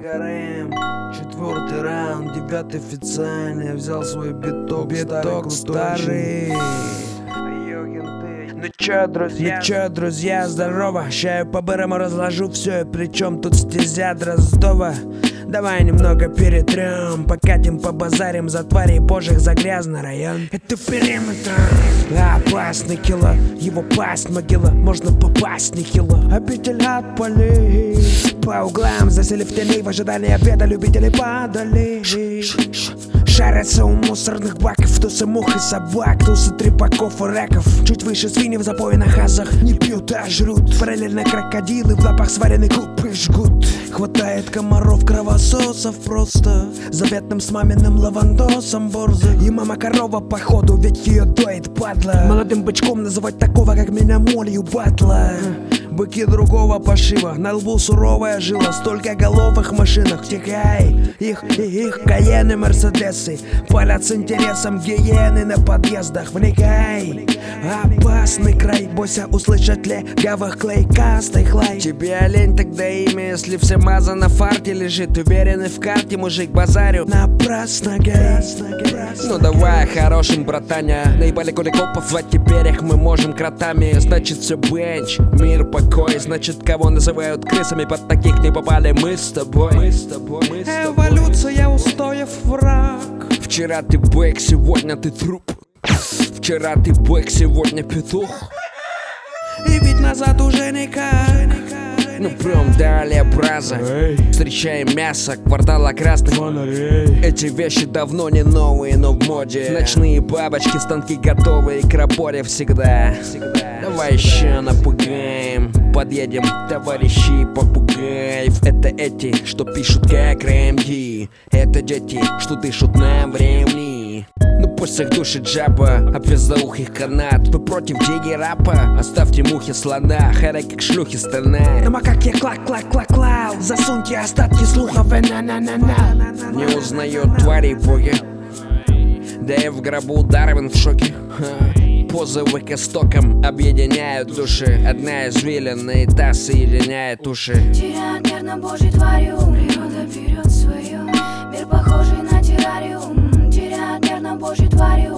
горем. 4-й раунд, 9-й официально. Взял свой биток старый. Ну чё, друзья, здорово. Ща я по-бырому разложу все, причем тут стезя Дроздова. Давай немного перетрем, покатим, побазарим за тварей божьих, за грязный район. Это периметр. Опасный кило, его пасть могила, можно попасть нехило. Обитель от полей. По углам заселив теней, в ожидании обеда любители падали. Шарятся у мусорных баков, тусы мух и собак, тусы трепаков и раков. Чуть выше свиньи в запойных азах не пьют, а жрут. Параллельно крокодилы в лапах сваренный куп и жгут. Хватает комаров, кровососов просто заветным с маминым лавандосом борзых. И мама корова походу, ведь ее доит, падла. Молодым бычком называть такого, как меня, молью батла. Быки другого пошива, на лбу суровая жила, столько головых в машинах. Тихай, их каены, мерседесы палят с интересом гиены на подъездах. Вникай, опасный край, бойся услышать легавых клейкастый хлай. Тебе олень тогда имя, если все маза на фарте лежит. Уверенный в карте мужик, базарю напрасно, гей. Ну давай хорошим, братаня, наебали куликопов, а теперь их мы можем кротами. Значит все бенч, мир покой. Значит кого называют крысами, под таких не попали мы с тобой. Эволюция устоев враг. Вчера ты бэк, сегодня ты труп. Вчера ты бэк, сегодня петух. И ведь назад уже никак. Ну прям далее браза. Встречаем мясо, квартала красных фонарей. Эти вещи давно не новые, но в моде. Ночные бабочки, станки готовые к работе всегда. Давай еще напугаем. Подъедем, товарищи попугаев. Это эти, что пишут как РМД. Это дети, что дышат на времени. Ну пусть их душит жаба, обвязаухих канат. Вы против диги рапа? Оставьте мухи слона, хэрай как шлюхи страна. Ну макаки клак-клак-клак-клак. Засуньте остатки слухов, на-на-на-на. Не узнает твари боги. Да и в гробу Дарвин в шоке. Позывы к истокам объединяют души. Одна извилина и та соединяет уши. Теряют мир на божьей тварью, природа берет свое. Мир похожий на террариум. Теряют мир на божьей тварью.